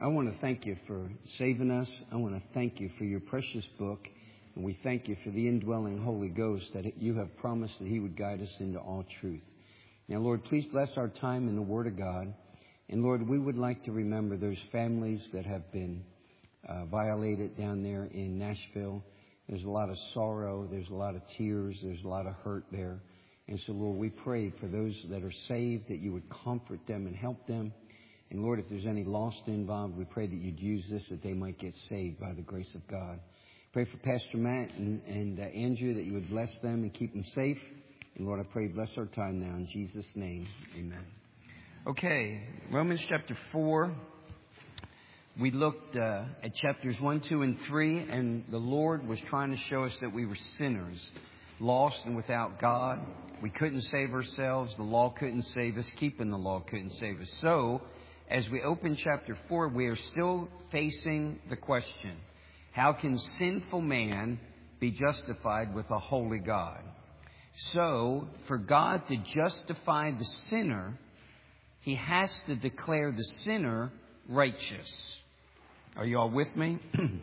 I want to thank you for saving us. I want to thank you for your precious book. And we thank you for the indwelling Holy Ghost that you have promised that He would guide us into all truth. Now, Lord, please bless our time in the Word of God. And, Lord, we would like to remember those families that have been violated down there in Nashville. There's a lot of sorrow. There's a lot of tears. There's a lot of hurt there. And so, Lord, we pray for those that are saved that you would comfort them and help them. And, Lord, if there's any lost involved, we pray that you'd use this that they might get saved by the grace of God. Pray for Pastor Matt and Andrew that you would bless them and keep them safe. And, Lord, I pray bless our time now. In Jesus' name, amen. Okay, Romans chapter 4. We looked at chapters 1, 2, and 3, and the Lord was trying to show us that we were sinners, lost and without God. We couldn't save ourselves. The law couldn't save us. Keeping the law couldn't save us. So, as we open chapter 4, we are still facing the question, how can sinful man be justified with a holy God? So, for God to justify the sinner, He has to declare the sinner righteous. Are you all with me?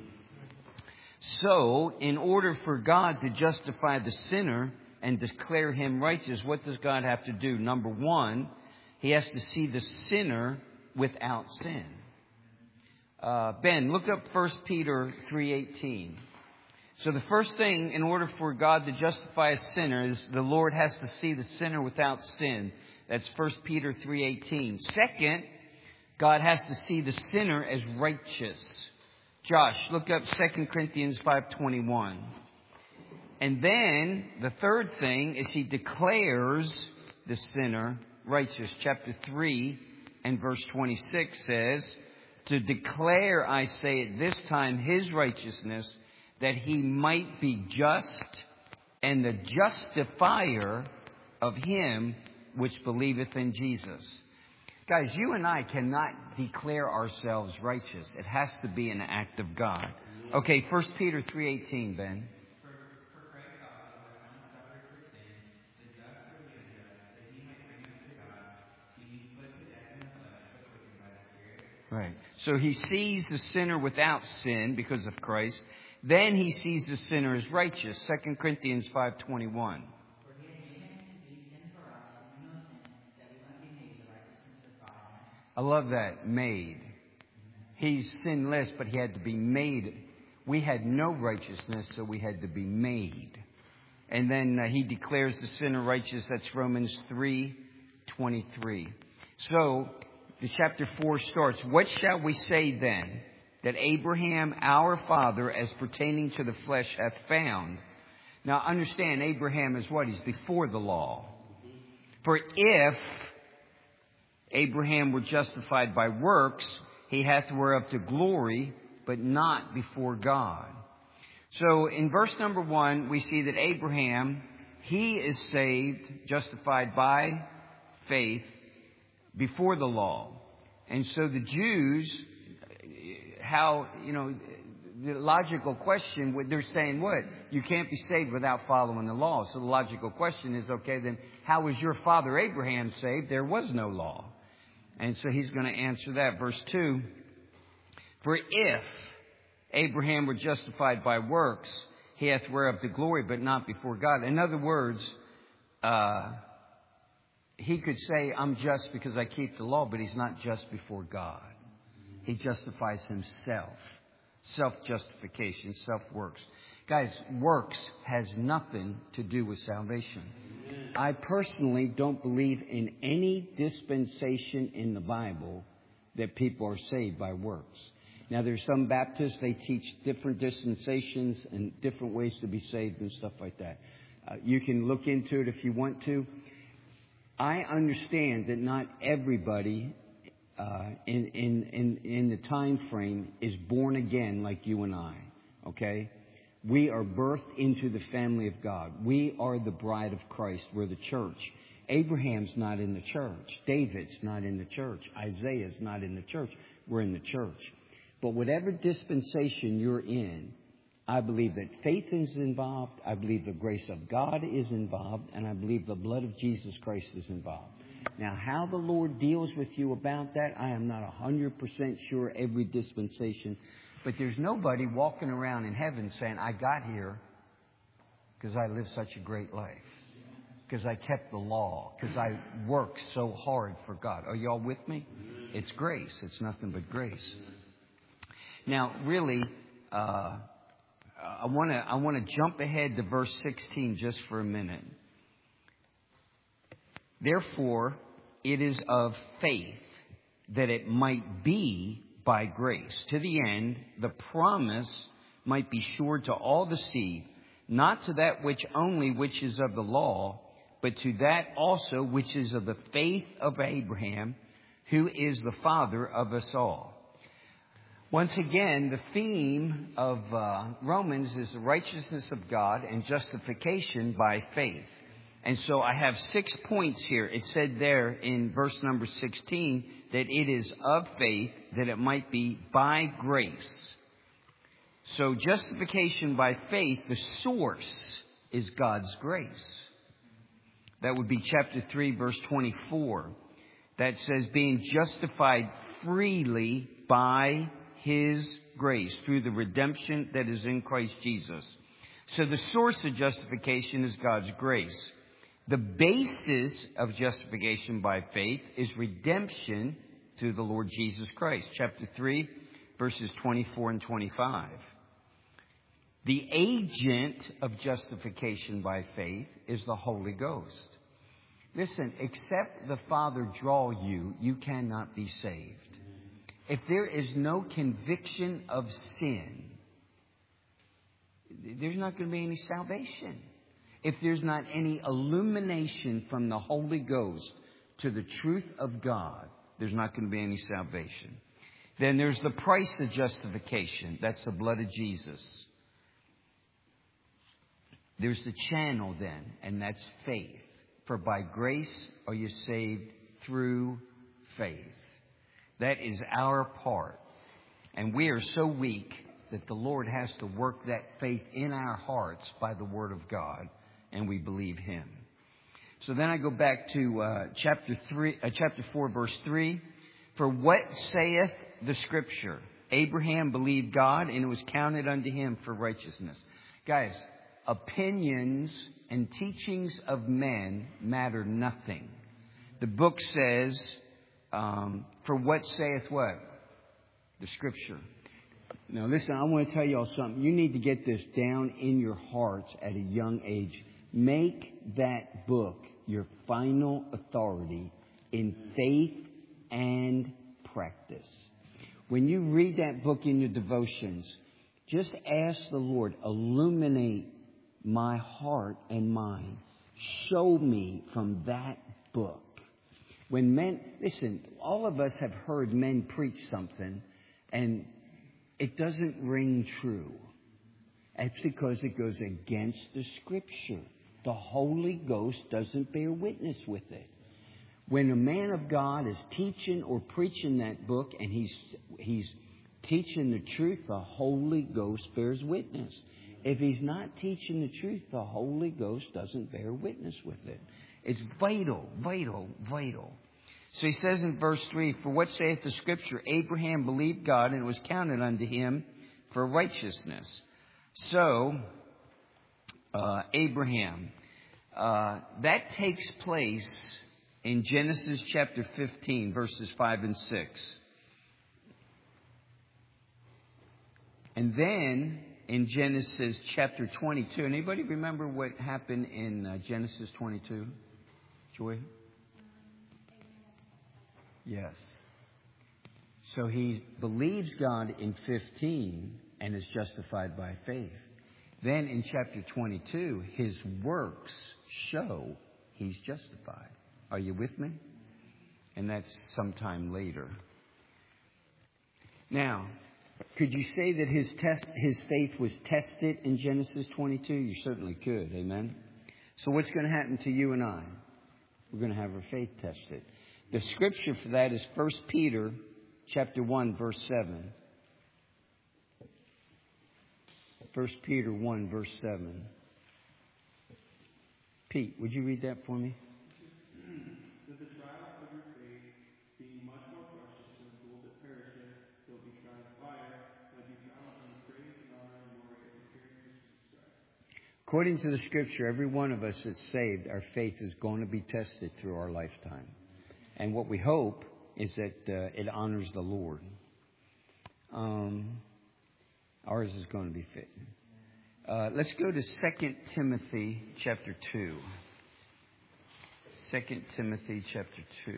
So, in order for God to justify the sinner and declare him righteous, what does God have to do? Number one, He has to see the sinner without sin. Ben, look up 1 Peter 3:18. So the first thing, in order for God to justify a sinner, is the Lord has to see the sinner without sin. That's 1 Peter 3:18. Second, God has to see the sinner as righteous. Josh, look up 2 Corinthians 5:21. And then the third thing is He declares the sinner righteous. Chapter 3 and verse 26 says, to declare, I say at this time, His righteousness, that He might be just and the justifier of him which believeth in Jesus. Guys, you and I cannot declare ourselves righteous. It has to be an act of God. Okay, 1 Peter 3:18, Ben. Right. So He sees the sinner without sin because of Christ. Then He sees the sinner as righteous. 2 Corinthians 5:21. I love that. Made. He's sinless, but He had to be made. We had no righteousness, so we had to be made. And then He declares the sinner righteous. That's Romans 3:23. So the chapter 4 starts. What shall we say then? That Abraham, our father, as pertaining to the flesh, hath found. Now understand, Abraham is what? He's before the law. For if Abraham were justified by works, he hath whereof to glory, but not before God. So in verse number 1, we see that Abraham, he is saved, justified by faith, before the law. And so the Jews, the logical question, they're saying what? You can't be saved without following the law. So the logical question is, okay, then how was your father Abraham saved? There was no law. And so he's going to answer that. Verse 2, for if Abraham were justified by works, he hath whereof the glory, but not before God. In other words, he could say, I'm just because I keep the law, but he's not just before God. He justifies himself. Self-justification, self-works. Guys, works has nothing to do with salvation. I personally don't believe in any dispensation in the Bible that people are saved by works. Now, there's some Baptists, they teach different dispensations and different ways to be saved and stuff like that. You can look into it if you want to. I understand that not everybody in the time frame is born again like you and I. Okay? We are birthed into the family of God. We are the bride of Christ. We're the church. Abraham's not in the church. David's not in the church. Isaiah's not in the church. We're in the church. But whatever dispensation you're in, I believe that faith is involved. I believe the grace of God is involved. And I believe the blood of Jesus Christ is involved. Now, how the Lord deals with you about that, I am not 100% sure every dispensation. But there's nobody walking around in heaven saying, I got here because I lived such a great life, because I kept the law, because I worked so hard for God. Are y'all with me? It's grace. It's nothing but grace. Now, really, I want to jump ahead to verse 16 just for a minute. Therefore, it is of faith that it might be by grace, to the end the promise might be sure to all the seed, not to that which only which is of the law, but to that also which is of the faith of Abraham, who is the father of us all. Once again, the theme of Romans is the righteousness of God and justification by faith. And so I have 6 points here. It said there in verse number 16 that it is of faith that it might be by grace. So justification by faith, the source is God's grace. That would be chapter 3, verse 24. That says, being justified freely by His grace through the redemption that is in Christ Jesus. So the source of justification is God's grace. The basis of justification by faith is redemption through the Lord Jesus Christ. Chapter 3, verses 24 and 25. The agent of justification by faith is the Holy Ghost. Listen, except the Father draw you, you cannot be saved. If there is no conviction of sin, there's not going to be any salvation. If there's not any illumination from the Holy Ghost to the truth of God, there's not going to be any salvation. Then there's the price of justification. That's the blood of Jesus. There's the channel then, and that's faith. For by grace are you saved through faith. That is our part. And we are so weak that the Lord has to work that faith in our hearts by the Word of God. And we believe Him. So then I go back to chapter 4, verse 3. For what saith the Scripture? Abraham believed God, and it was counted unto him for righteousness. Guys, opinions and teachings of men matter nothing. The book says, for what saith what? The Scripture. Now listen, I want to tell y'all something. You need to get this down in your hearts at a young age. Make that book your final authority in faith and practice. When you read that book in your devotions, just ask the Lord, illuminate my heart and mind. Show me from that book. When men, listen, all of us have heard men preach something and it doesn't ring true. It's because it goes against the Scripture. The Holy Ghost doesn't bear witness with it. When a man of God is teaching or preaching that book and he's teaching the truth, the Holy Ghost bears witness. If he's not teaching the truth, the Holy Ghost doesn't bear witness with it. It's vital, vital, vital. So he says in verse 3, for what saith the Scripture? Abraham believed God, and it was counted unto him for righteousness. So, Abraham, that takes place in Genesis chapter 15, verses 5 and 6. And then in Genesis chapter 22, anybody remember what happened in Genesis 22? Joy? Yes. So he believes God in 15 and is justified by faith. Then in chapter 22, his works show he's justified. Are you with me? And that's sometime later. Now, could you say that his faith was tested in Genesis 22? You certainly could. Amen? So what's going to happen to you and I? We're going to have our faith tested. The scripture for that is 1 Peter chapter 1, verse 7. 1 Peter 1, verse 7. Pete, would you read that for me? That the trials According to the Scripture, every one of us that's saved, our faith is going to be tested through our lifetime. And what we hope is that it honors the Lord. Ours is going to be fit. Let's go to 2 Timothy chapter 2. 2 Timothy chapter 2.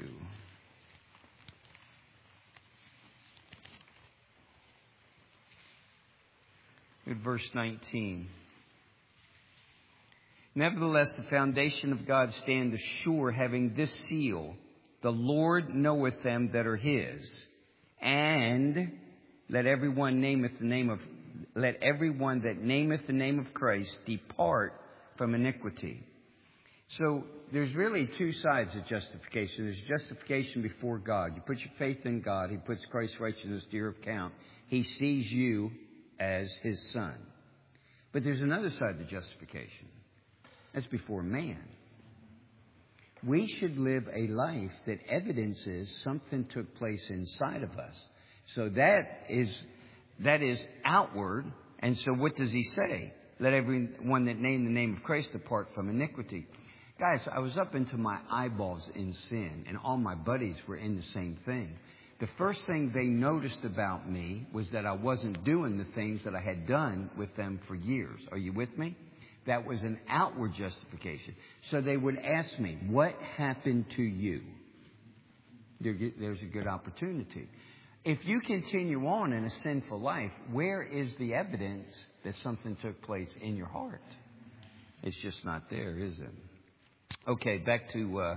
At verse 19. Nevertheless, the foundation of God standeth sure, having this seal: the Lord knoweth them that are His. And let everyone that nameth the name of Christ depart from iniquity. So there's really two sides of justification. There's justification before God. You put your faith in God. He puts Christ's righteousness to your account. He sees you as His son. But there's another side to justification. That's before man. We should live a life that evidences something took place inside of us. So that is outward. And so what does He say? Let everyone that name the name of Christ depart from iniquity. Guys, I was up into my eyeballs in sin, and all my buddies were in the same thing. The first thing they noticed about me was that I wasn't doing the things that I had done with them for years. Are you with me? That was an outward justification. So they would ask me, what happened to you? There's a good opportunity. If you continue on in a sinful life, where is the evidence that something took place in your heart? It's just not there, is it? Okay, back to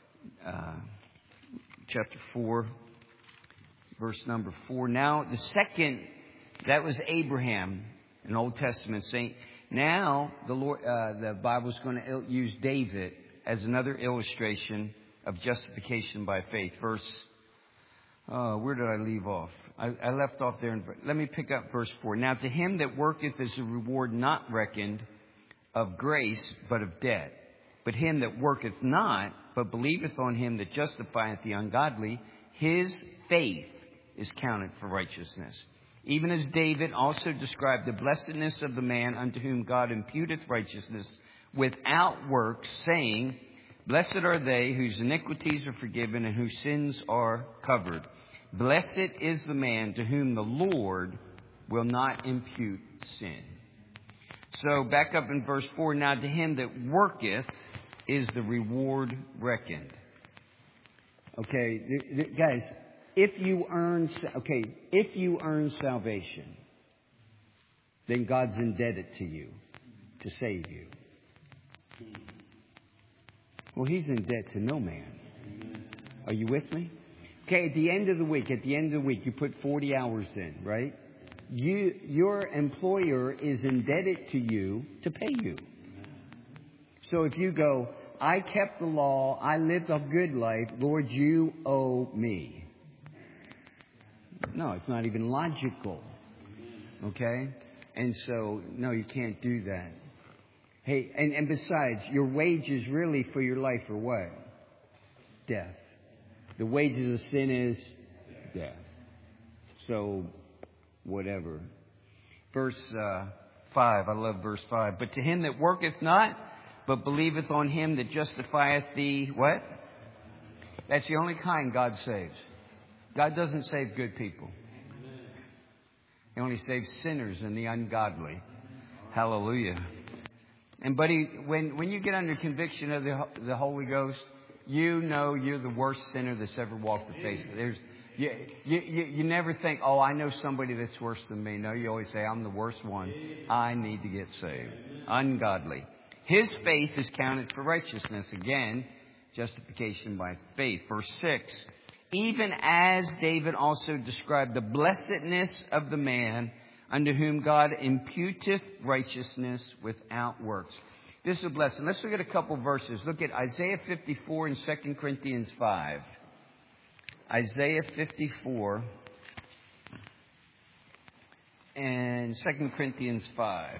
chapter 4, verse number 4. Now, the second, that was Abraham, an Old Testament saint. Now, the Bible's going to use David as another illustration of justification by faith. Where did I leave off? I left off there. Let me pick up verse 4. Now, to him that worketh is a reward not reckoned of grace, but of debt. But him that worketh not, but believeth on Him that justifieth the ungodly, his faith is counted for righteousness. Even as David also described the blessedness of the man unto whom God imputeth righteousness without works, saying, Blessed are they whose iniquities are forgiven and whose sins are covered. Blessed is the man to whom the Lord will not impute sin. So back up in verse 4. Now to him that worketh is the reward reckoned. Okay, guys. If you earn salvation, then God's indebted to you to save you. Well, He's in debt to no man. Are you with me? Okay, at the end of the week, you put 40 hours in, right? Your employer is indebted to you to pay you. So if you go, I kept the law, I lived a good life, Lord, you owe me. No, it's not even logical. Okay? And so, no, you can't do that. Hey, and besides, your wages really for your life are what? Death. The wages of sin is death. So, whatever. Verse 5, I love verse 5. But to him that worketh not, but believeth on Him that justifieth the what? That's the only kind God saves. God doesn't save good people. He only saves sinners and the ungodly. Hallelujah. And buddy, when you get under conviction of the Holy Ghost, you know you're the worst sinner that's ever walked the face of the earth. You never think, oh, I know somebody that's worse than me. No, you always say, I'm the worst one. I need to get saved. Ungodly. His faith is counted for righteousness. Again, justification by faith. Verse 6. Even as David also described the blessedness of the man unto whom God imputeth righteousness without works. This is a blessing. Let's look at a couple verses. Look at Isaiah 54 and 2 Corinthians 5. Isaiah 54 and 2 Corinthians 5.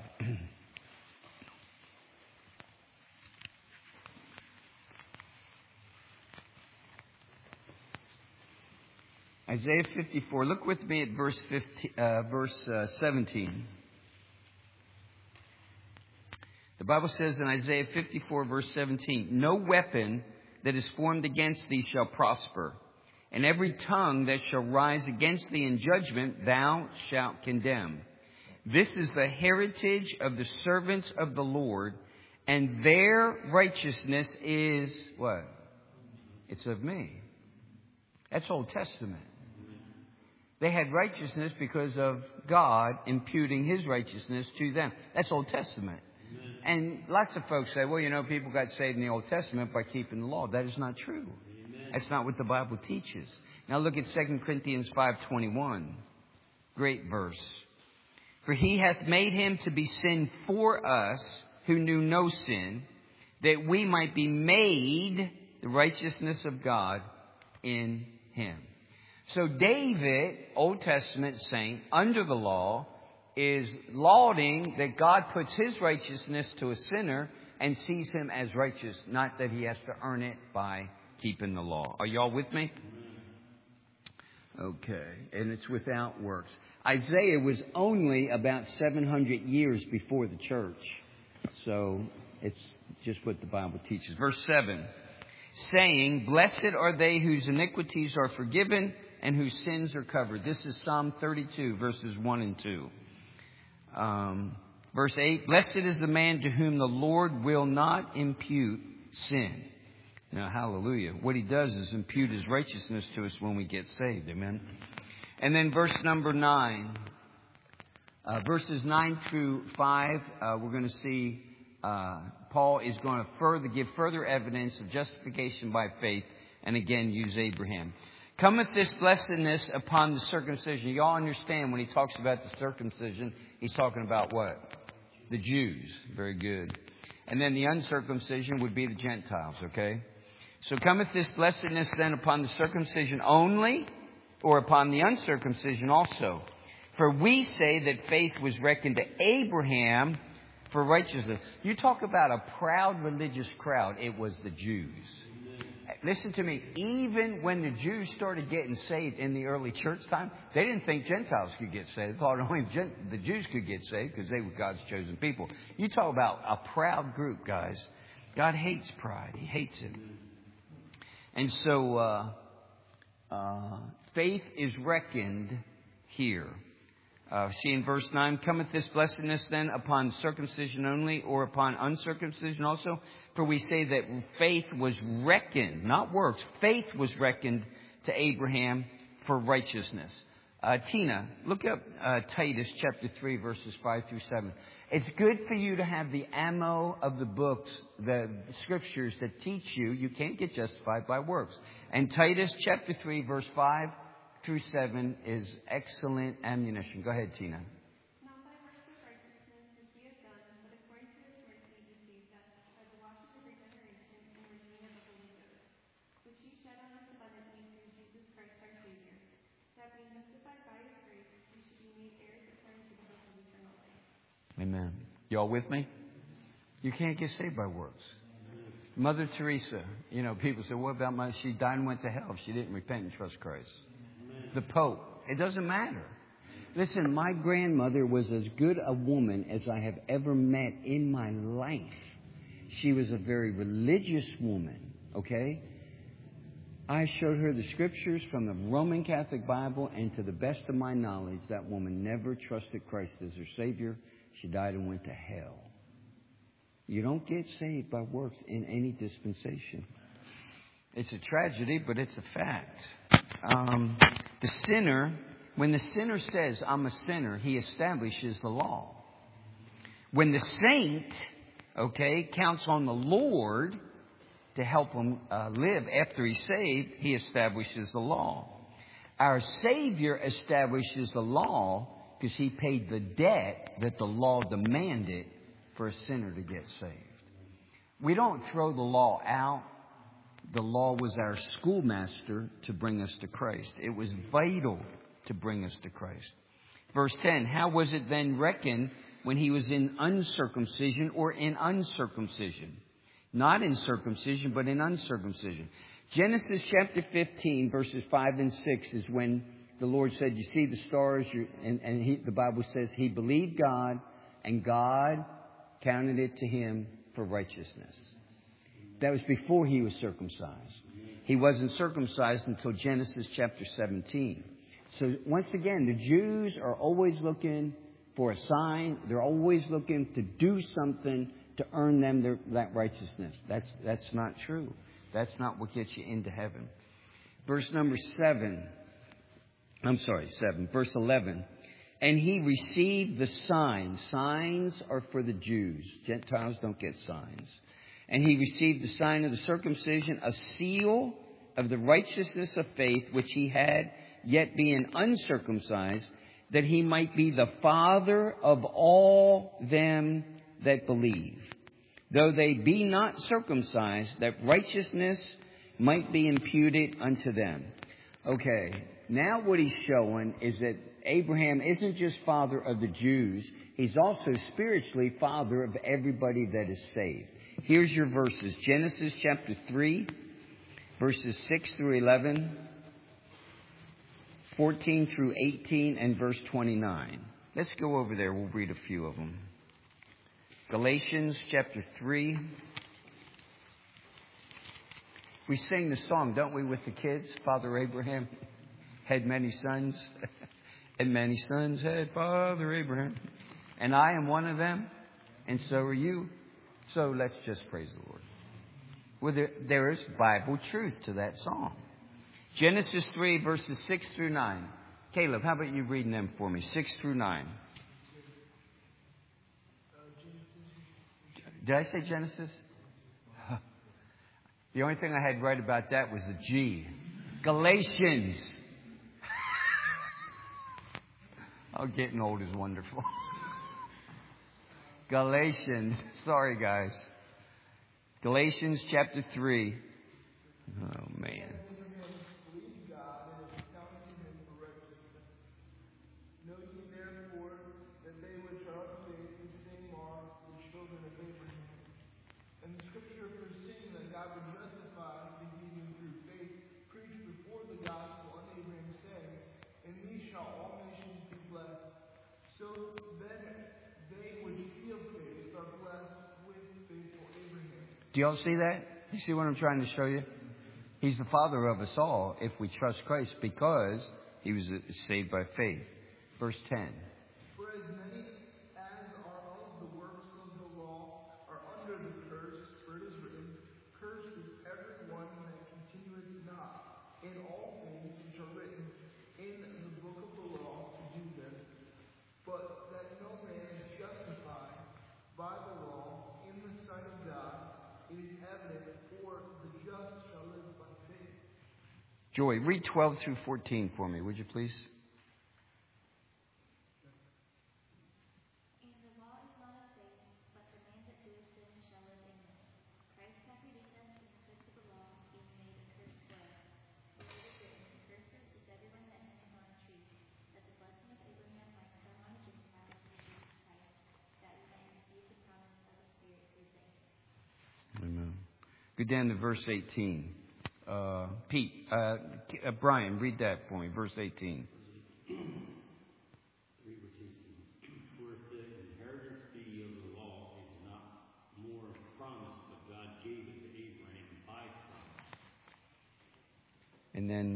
Isaiah 54. Look with me at verse 17. The Bible says in Isaiah 54, verse 17, no weapon that is formed against thee shall prosper, and every tongue that shall rise against thee in judgment thou shalt condemn. This is the heritage of the servants of the Lord, and their righteousness is what? It's of me. That's Old Testament. They had righteousness because of God imputing His righteousness to them. That's Old Testament. And lots of folks say, well, you know, people got saved in the Old Testament by keeping the law. That is not true. That's not what the Bible teaches. Now look at 2 Corinthians 5:21. Great verse. For He hath made Him to be sin for us who knew no sin, that we might be made the righteousness of God in Him. So David, Old Testament saint, under the law, is lauding that God puts His righteousness to a sinner and sees him as righteous, not that he has to earn it by keeping the law. Are y'all with me? Okay, and it's without works. Isaiah was only about 700 years before the church. So it's just what the Bible teaches. Verse 7, saying, blessed are they whose iniquities are forgiven and whose sins are covered. This is Psalm 32, verses 1 and 2. Verse 8, blessed is the man to whom the Lord will not impute sin. Now, hallelujah. What He does is impute His righteousness to us when we get saved. Amen. And then verse number 9. Verses 9 through 5, we're going to see Paul is going to give further evidence of justification by faith, and again use Abraham. Cometh this blessedness upon the circumcision. Y'all understand when he talks about the circumcision, he's talking about what? The Jews. Very good. And then the uncircumcision would be the Gentiles, okay? So cometh this blessedness then upon the circumcision only, or upon the uncircumcision also? For we say that faith was reckoned to Abraham for righteousness. You talk about a proud religious crowd. It was the Jews. Listen to me. Even when the Jews started getting saved in the early church time, they didn't think Gentiles could get saved. They thought only the Jews could get saved because they were God's chosen people. You talk about a proud group, guys. God hates pride. He hates it. And so faith is reckoned here. See in verse 9, cometh this blessedness then upon circumcision only, or upon uncircumcision also? For we say that faith was reckoned, not works, faith was reckoned to Abraham for righteousness. Tina, look up Titus chapter 3, verses 5 through 7. It's good for you to have the ammo of the books, the scriptures that teach you can't get justified by works. And Titus chapter 3, verse 5 through 7 is excellent ammunition. Go ahead, Tina. Not by works of righteousness which we have done, but according to His mercy He saved us by the washing of regeneration and renewing of the Holy Ghost, which He shed on us abundantly through Jesus Christ our Savior, that being justified by His grace, we should be made heirs according to the hope of eternal life. Amen. Y'all with me? You can't get saved by works. Mother Teresa, people say, what about she died and went to hell if she didn't repent and trust Christ? The Pope. It doesn't matter. Listen, my grandmother was as good a woman as I have ever met in my life. She was a very religious woman, okay? I showed her the scriptures from the Roman Catholic Bible, and to the best of my knowledge, that woman never trusted Christ as her Savior. She died and went to hell. You don't get saved by works in any dispensation. It's a tragedy, but it's a fact. The sinner, when the sinner says, I'm a sinner, he establishes the law. When the saint, counts on the Lord to help him live after he's saved, he establishes the law. Our Savior establishes the law because He paid the debt that the law demanded for a sinner to get saved. We don't throw the law out. The law was our schoolmaster to bring us to Christ. It was vital to bring us to Christ. Verse 10, how was it then reckoned when he was in uncircumcision or in uncircumcision? Not in circumcision, but in uncircumcision. Genesis chapter 15, verses 5 and 6 is when the Lord said, you see the stars, the Bible says he believed God, and God counted it to him for righteousness. That was before he was circumcised. He wasn't circumcised until Genesis chapter 17. So once again, the Jews are always looking for a sign. They're always looking to do something to earn them that righteousness. That's not true. That's not what gets you into heaven. Verse 7. Verse 11. And he received the sign. Signs are for the Jews. Gentiles don't get signs. And he received the sign of the circumcision, a seal of the righteousness of faith, which he had, yet being uncircumcised, that he might be the father of all them that believe, though they be not circumcised, that righteousness might be imputed unto them. Okay, now what he's showing is that Abraham isn't just father of the Jews, he's also spiritually father of everybody that is saved. Here's your verses. Genesis chapter 3, verses 6 through 11, 14 through 18, and verse 29. Let's go over there. We'll read a few of them. Galatians chapter 3. We sing the song, don't we, with the kids? Father Abraham had many sons, and many sons had Father Abraham. And I am one of them, and so are you. So let's just praise the Lord. Well, there is Bible truth to that song. Genesis 3, verses 6 through 9. Caleb, how about you reading them for me? 6 through 9. Did I say Genesis? The only thing I had right about that was the G. Galatians. Oh, getting old is wonderful. Galatians. Sorry, guys. Galatians chapter 3. Oh, man. Do y'all see that? You see what I'm trying to show you? He's the father of us all if we trust Christ because he was saved by faith. Verse 10. For as many as are of the works of the law are under the curse, for it is written, cursed is everyone that continueth not in all things which are written in the book of the law to do them. But that no man is justified by the law in the sight of God, it is evident, for the just shall live by faith. Joy, read 12 through 14 for me, would you please? And the law is not of faith, but the man that doeth sin shall live in it. Christ hath redeemed us from the curse of the law, being made a curse for us. For it is written, cursed is everyone that hangeth on a tree, that the blessing of Abraham might come on the Gentiles through Jesus Christ, that we might receive the promise of the Spirit through faith. Amen. Go down to verse 18. Brian, read that for me. Verse 18. For if the inheritance be of the law is not more promise, but God gave it to Abraham by promise. And then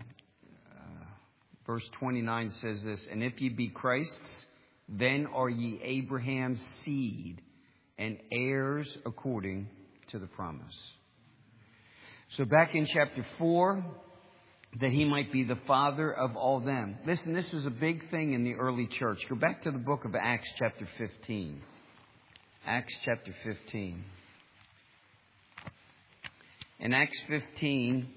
verse 29 says this, and if ye be Christ's, then are ye Abraham's seed and heirs according to the promise. So back in chapter 4, that he might be the father of all them. Listen, this was a big thing in the early church. Go back to the book of Acts chapter 15. Acts chapter 15. In Acts 15,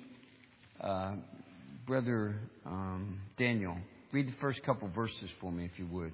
Brother Daniel, read the first couple verses for me, if you would.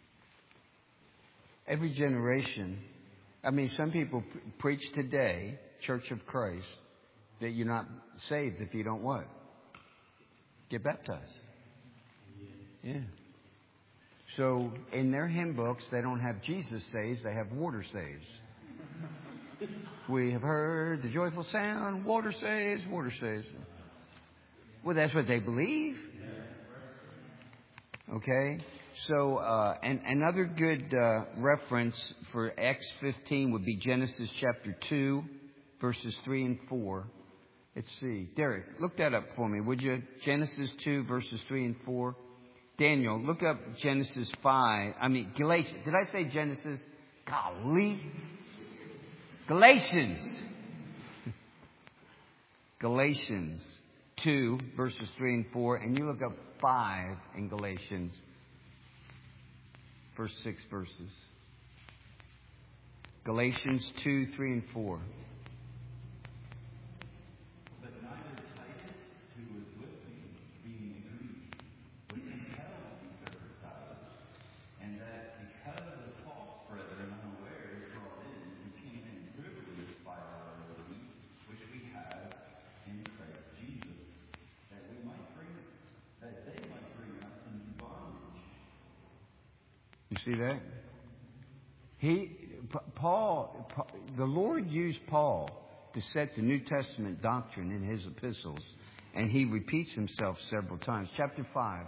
Every generation, some people preach today Church of Christ, that you're not saved if you don't what? Get baptized. Yeah. So in their hymn books, they don't have Jesus saves, they have water saves. We have heard the joyful sound, water saves, water saves. Well, that's what they believe. Okay? So, and another good reference for Acts 15 would be Genesis chapter 2, verses 3 and 4. Let's see. Derek, look that up for me, would you? Genesis 2, verses 3 and 4. Daniel, look up Genesis 5. Galatians. Did I say Genesis? Golly. Galatians. Galatians 2, verses 3 and 4. And you look up 5 in Galatians. First 6 verses. Galatians 2, 3 and 4. You see that? The Lord used Paul to set the New Testament doctrine in his epistles, and he repeats himself several times. Chapter 5.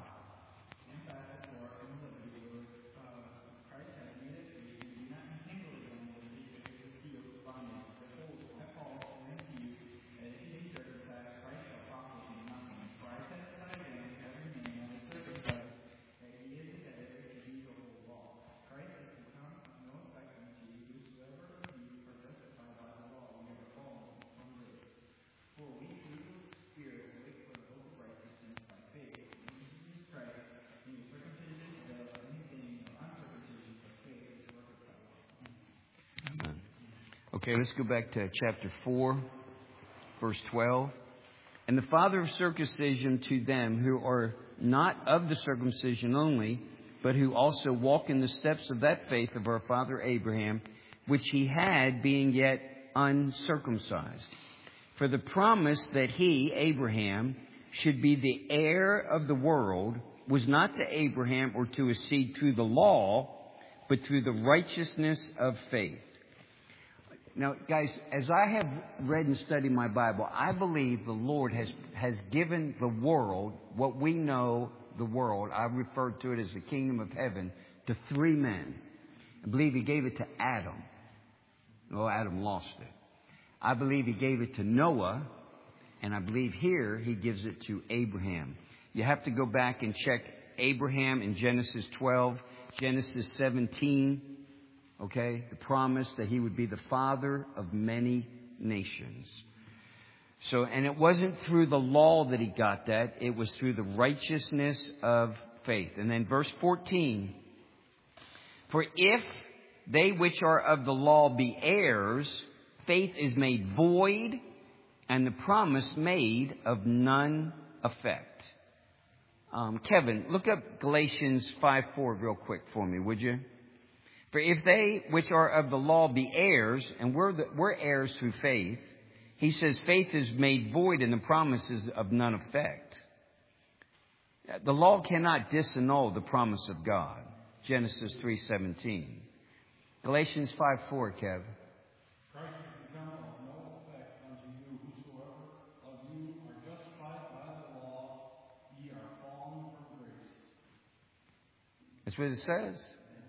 Okay, let's go back to chapter 4, verse 12. And the father of circumcision to them who are not of the circumcision only, but who also walk in the steps of that faith of our father Abraham, which he had being yet uncircumcised. For the promise that he, Abraham, should be the heir of the world was not to Abraham or to his seed through the law, but through the righteousness of faith. Now, guys, as I have read and studied my Bible, I believe the Lord has given the world, what we know the world, I refer to it as the kingdom of heaven, to 3 men. I believe he gave it to Adam. Well, Adam lost it. I believe he gave it to Noah, and I believe here he gives it to Abraham. You have to go back and check Abraham in Genesis 12, Genesis 17. Okay, the promise that he would be the father of many nations. So, and it wasn't through the law that he got that. It was through the righteousness of faith. And then verse 14. For if they which are of the law be heirs, faith is made void, and the promise made of none effect. Kevin, look up Galatians 5:4 real quick for me, would you? For if they which are of the law be heirs, and we're heirs through faith, he says faith is made void and the promise is of none effect. The law cannot disannul the promise of God. Genesis 3:17. Galatians 5:4, Kev. Christ has become of no effect unto you, whosoever of you are justified by the law, ye are fallen from grace. That's what it says.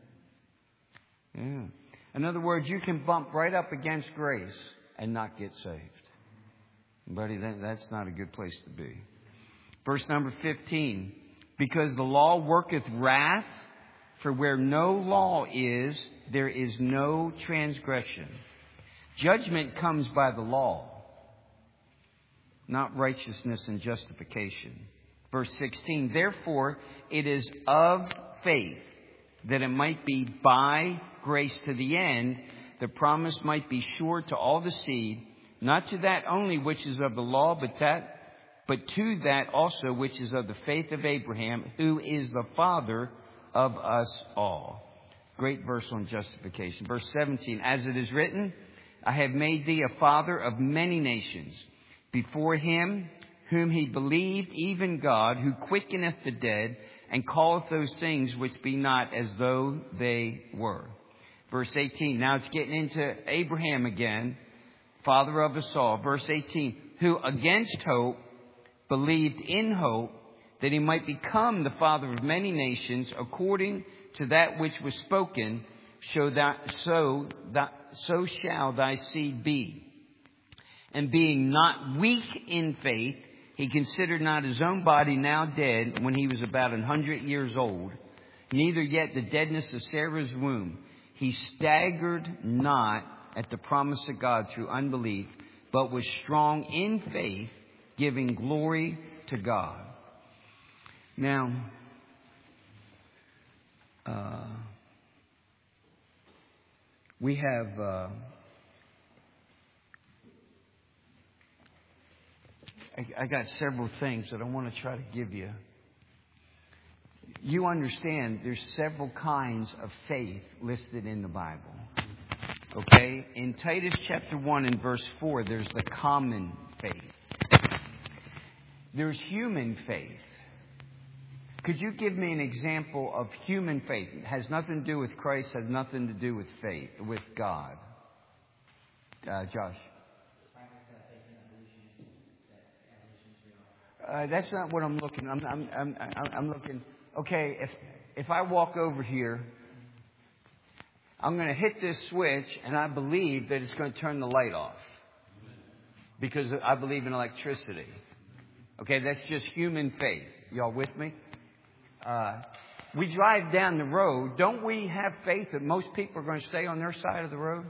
Yeah. In other words, you can bump right up against grace and not get saved. Buddy, that's not a good place to be. Verse number 15. Because the law worketh wrath, for where no law is, there is no transgression. Judgment comes by the law, not righteousness and justification. Verse 16. Therefore, it is of faith, that it might be by grace to the end, the promise might be sure to all the seed, not to that only which is of the law, but to that also which is of the faith of Abraham, who is the father of us all. Great verse on justification. Verse 17, as it is written, I have made thee a father of many nations, before him whom he believed, even God, who quickeneth the dead, and calleth those things which be not as though they were. Verse 18. Now it's getting into Abraham again, father of us all. Verse 18. Who against hope believed in hope, that he might become the father of many nations, according to that which was spoken, so shall thy seed be. And being not weak in faith, he considered not his own body now dead, when he was about 100 years old, neither yet the deadness of Sarah's womb. He staggered not at the promise of God through unbelief, but was strong in faith, giving glory to God. Now, we have I got several things that I want to try to give you. You understand there's several kinds of faith listed in the Bible. Okay? In Titus chapter 1 and verse 4, there's the common faith. There's human faith. Could you give me an example of human faith? It has nothing to do with Christ, has nothing to do with faith, with God. Josh. That's not what I'm looking. I'm looking. Okay, if I walk over here, I'm going to hit this switch, and I believe that it's going to turn the light off because I believe in electricity. Okay, that's just human faith. Y'all with me? We drive down the road. Don't we have faith that most people are going to stay on their side of the road?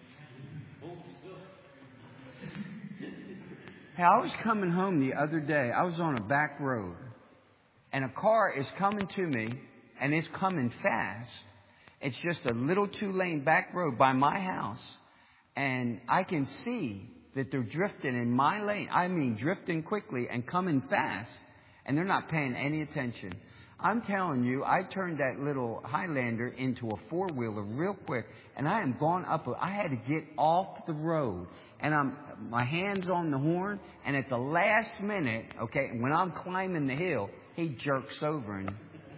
Hey, I was coming home the other day. I was on a back road, and a car is coming to me, and it's coming fast. It's just a little two-lane back road by my house, and I can see that they're drifting in my lane. I mean, drifting quickly and coming fast, and they're not paying any attention. I'm telling you, I turned that little Highlander into a four-wheeler real quick, and I am gone up. I had to get off the road, and my hand's on the horn, and at the last minute, okay, when I'm climbing the hill, he jerks over. And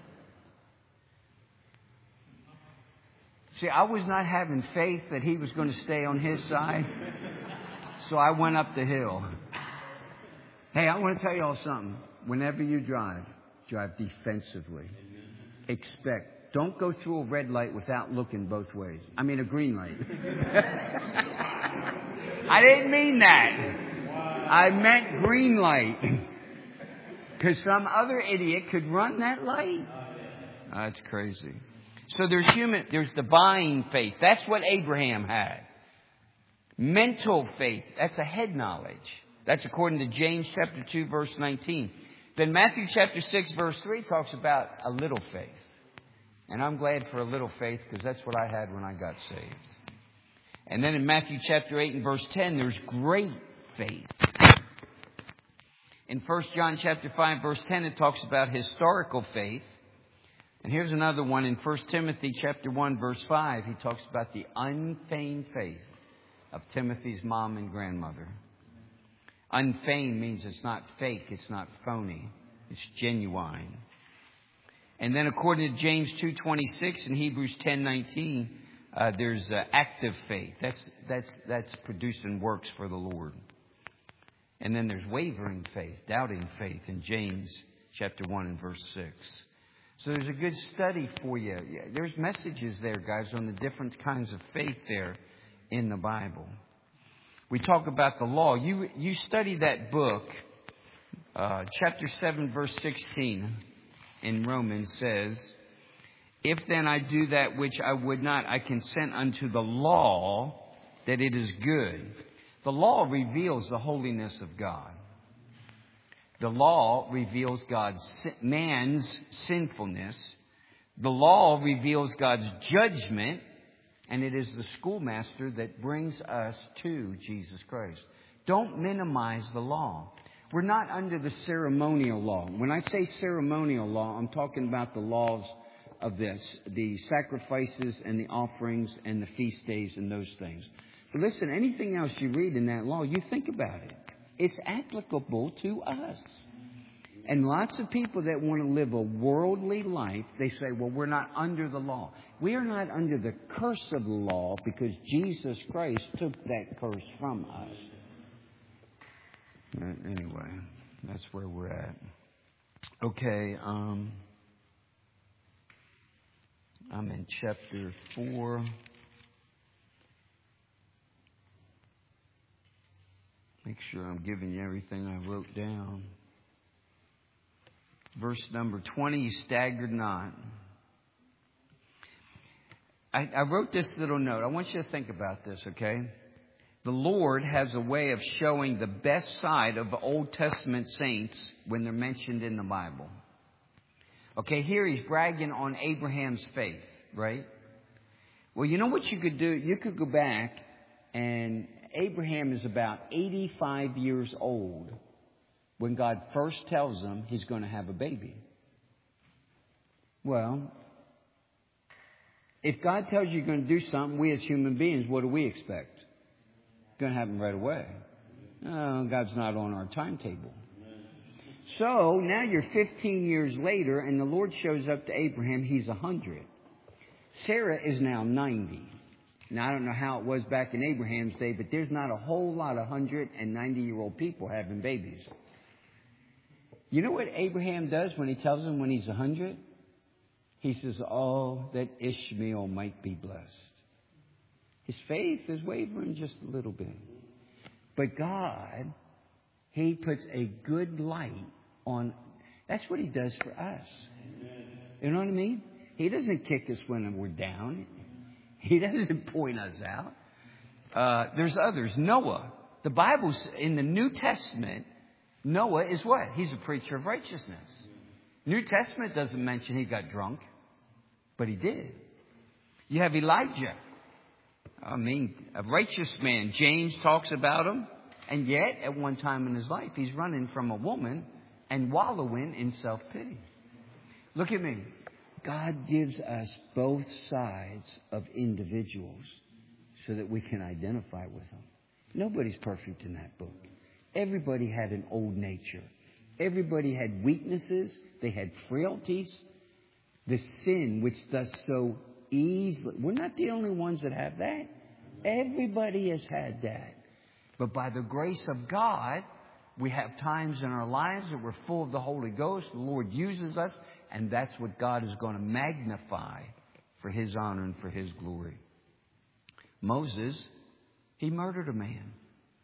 see, I was not having faith that he was going to stay on his side, so I went up the hill. Hey, I want to tell you all something. Whenever you drive defensively. Don't go through a red light without looking both ways. I mean, a green light. I didn't mean that. I meant green light. Because some other idiot could run that light. That's crazy. So there's divine faith. That's what Abraham had. Mental faith. That's a head knowledge. That's according to James chapter 2, verse 19. Then Matthew chapter 6, verse 3 talks about a little faith. And I'm glad for a little faith because that's what I had when I got saved. And then in Matthew chapter 8 and verse 10, there's great faith. In 1 John chapter 5, verse 10, it talks about historical faith. And here's another one. In 1 Timothy chapter 1, verse 5, he talks about the unfeigned faith of Timothy's mom and grandmother. Unfeigned means it's not fake, it's not phony, it's genuine. And then according to James 2:26 and Hebrews 10:19, there's active faith. That's producing works for the Lord. And then there's wavering faith, doubting faith in James chapter 1 and verse 6. So there's a good study for you. There's messages there, guys, on the different kinds of faith there in the Bible. We talk about the law. You study that book, chapter 7, verse 16 in Romans says, if then I do that which I would not, I consent unto the law that it is good. The law reveals the holiness of God. The law reveals man's sinfulness. The law reveals God's judgment. And it is the schoolmaster that brings us to Jesus Christ. Don't minimize the law. We're not under the ceremonial law. When I say ceremonial law, I'm talking about the laws of this, the sacrifices and the offerings and the feast days and those things. listen, anything else you read in that law, you think about it. It's applicable to us. And lots of people that want to live a worldly life, they say, well, we're not under the law. We are not under the curse of the law because Jesus Christ took that curse from us. Anyway, that's where we're at. Okay, I'm in chapter 4. Make sure I'm giving you everything I wrote down. Verse number 20, you staggered not. I wrote this little note. I want you to think about this, okay? The Lord has a way of showing the best side of Old Testament saints when they're mentioned in the Bible. Okay, here he's bragging on Abraham's faith, right? Well, you know what you could do? You could go back, and Abraham is about 85 years old when God first tells him he's going to have a baby. Well, if God tells you you're going to do something, we as human beings, what do we expect? It's going to happen right away. Oh, God's not on our timetable. So now you're 15 years later, and the Lord shows up to Abraham. He's 100. Sarah is now 90. Now, I don't know how it was back in Abraham's day, but there's not a whole lot of 190-year-old people having babies. You know what Abraham does when he tells him when he's 100? He says, oh, that Ishmael might be blessed. His faith is wavering just a little bit. But God, He puts a good light on. That's what He does for us. You know what I mean? He doesn't kick us when we're down. He doesn't point us out. There's others. Noah. The Bible's in the New Testament. Noah is what? He's a preacher of righteousness. New Testament doesn't mention he got drunk, but he did. You have Elijah. I mean, a righteous man. James talks about him. And yet, at one time in his life, he's running from a woman and wallowing in self-pity. Look at me. God gives us both sides of individuals so that we can identify with them. Nobody's perfect in that book. Everybody had an old nature. Everybody had weaknesses. They had frailties. The sin which does so easily. We're not the only ones that have that. Everybody has had that. But by the grace of God, we have times in our lives that we're full of the Holy Ghost. The Lord uses us. And that's what God is going to magnify for His honor and for His glory. Moses, he murdered a man.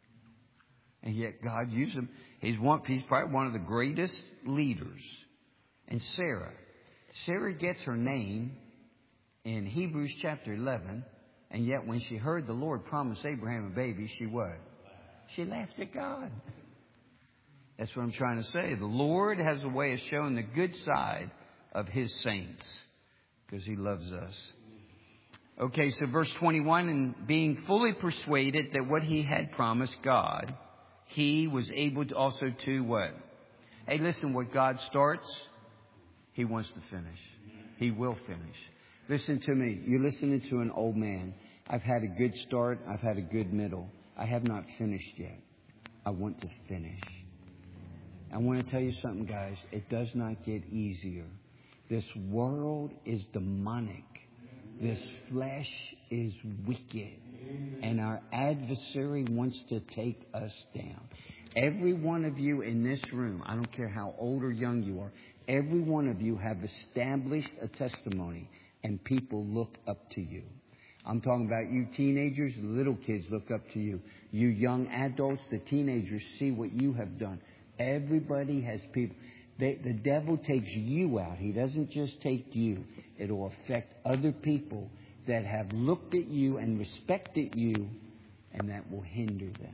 And yet God used him. He's probably one of the greatest leaders. And Sarah gets her name in Hebrews chapter 11. And yet when she heard the Lord promise Abraham a baby, she what? She laughed at God. That's what I'm trying to say. The Lord has a way of showing the good side of His saints because He loves us. Okay, so verse 21, and being fully persuaded that what He had promised God, He was able to also to what? Hey, listen, what God starts, He wants to finish. He will finish. Listen to me. You're listening to an old man. I've had a good start. I've had a good middle. I have not finished yet. I want to finish. I want to tell you something, guys. It does not get easier. This world is demonic. This flesh is wicked. And our adversary wants to take us down. Every one of you in this room, I don't care how old or young you are, every one of you have established a testimony and people look up to you. I'm talking about you teenagers, the little kids look up to you. You young adults, the teenagers see what you have done. Everybody has people. The devil takes you out. He doesn't just take you. It'll affect other people that have looked at you and respected you, and that will hinder them.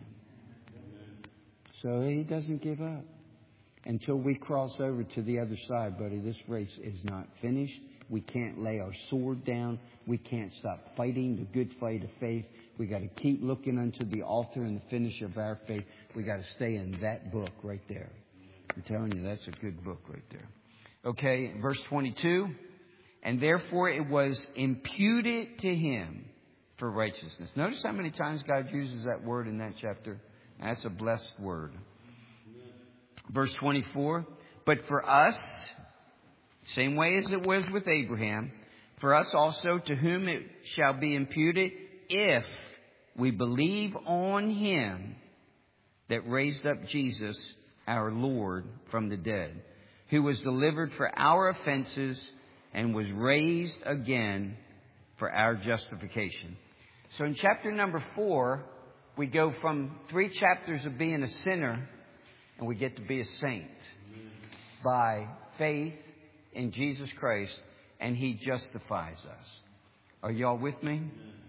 So he doesn't give up. Until we cross over to the other side, buddy, this race is not finished. We can't lay our sword down. We can't stop fighting the good fight of faith. We got to keep looking unto the author and the finisher of our faith. We got to stay in that book right there. I'm telling you, that's a good book right there. Okay, verse 22. And therefore it was imputed to him for righteousness. Notice how many times God uses that word in that chapter. That's a blessed word. Verse 24, but for us, same way as it was with Abraham, for us also to whom it shall be imputed, if we believe on him that raised up Jesus, our Lord, from the dead, who was delivered for our offenses and was raised again for our justification. So in chapter number 4, we go from 3 chapters of being a sinner and we get to be a saint by faith in Jesus Christ, and he justifies us. Are y'all with me?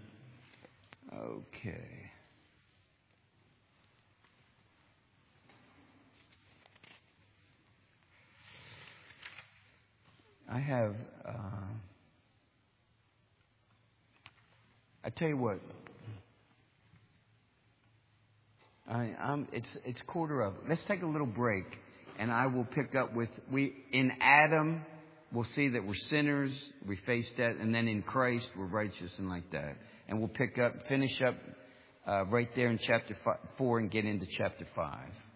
Okay. I have, I tell you what, it's quarter of. Let's take a little break, and I will pick up with, in Adam, we'll see that we're sinners, we face death, and then in Christ, we're righteous and like that. And we'll finish up right there in chapter 4 and get into chapter 5.